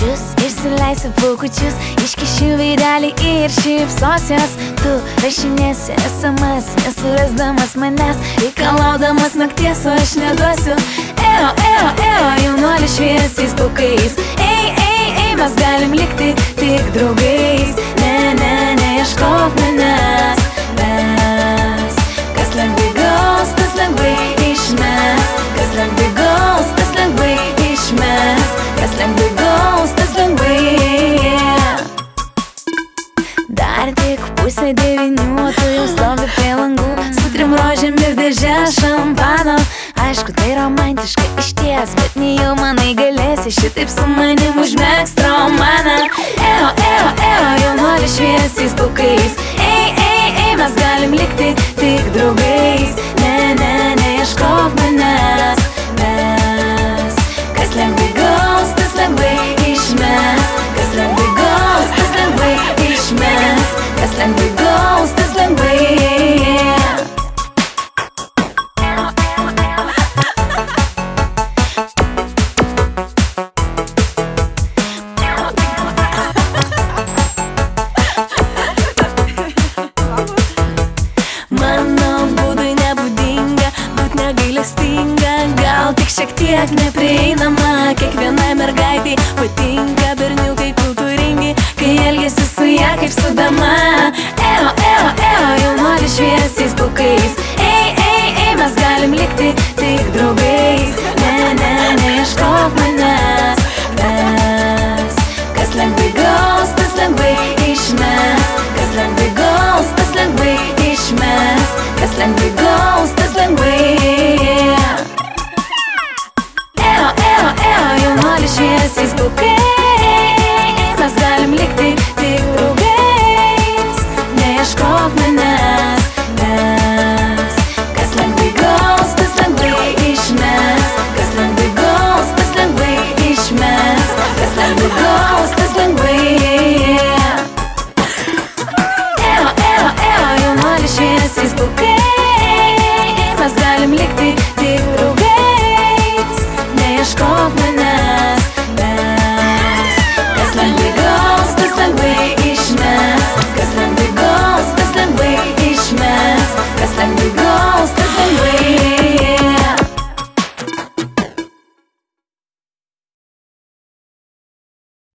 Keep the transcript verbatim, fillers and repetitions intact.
žodžius, išsileisiu pukučius, iškišiu veidelį ir šypsosios. Tu rašinėsi es em es, nesurasdamas manęs, reikalaudamas nakties, o aš neduosiu. Eo, eo, eo, jaunuolis šviesiais plaukais. Ei, ei, ei, mes galim likti tik draugais. Ne, ne, neieškok manęs. Mes, kas lengvai gaus, tas lengvai išmes. Kas lengvai gaus, tas lengvai išmes. Kas lengvai gaus, tas lengvai, yeah. Dar tik pusė devynių, o tu jau stovi prie langų su trim rožėm ir dėžė šampano. Aišku, tai romantiška išties, bet nejau manai galėsi šitaip su manim užmegzt romaną. Eo, eo, eo, jaunuolis šviesiais plaukais. Ei, ei, ei, mes galim likti tik draugais. Ne, ne, neieškok manęs. Mes, kas lengvai gaus, tas lengvai išmes. Kas lengvai gaus, tas lengvai išmes. Kas lengvai gaus, tas lengvai, yeah. Mano būdui nebūdinga būt negailestinga, gal tik šiek tiek neprieinama. Kiekvienai mergaitei patinka berniukai kultūringi, kai elgiasi su ja kaip su dama. Eo, eo, eo, jaunuolis šviesiais plaukais. Ei, ei, ei, mes galim likti tik draugais. Ne, ne, neieškok manęs. Mes, kas lengvai gaus, tas lengvai išmes. Kas lengvai gaus, tas lengvai išmes. Kas lengvai gaus, tas lengvai, yeah. Eo, eo, eo, jaunuolis šviesiais plaukais. Mes galim likti tik draugais. Neieškok manęs. Mes, kas lengvai gaus, tas lengvai išmes. Kas lengvai gaus, tas lengvai išmes. Kas lengvai gaus, tas lengvai, yeah. Eo, eo, eo, jaunuolis šviesiais plaukais. Mes galim likti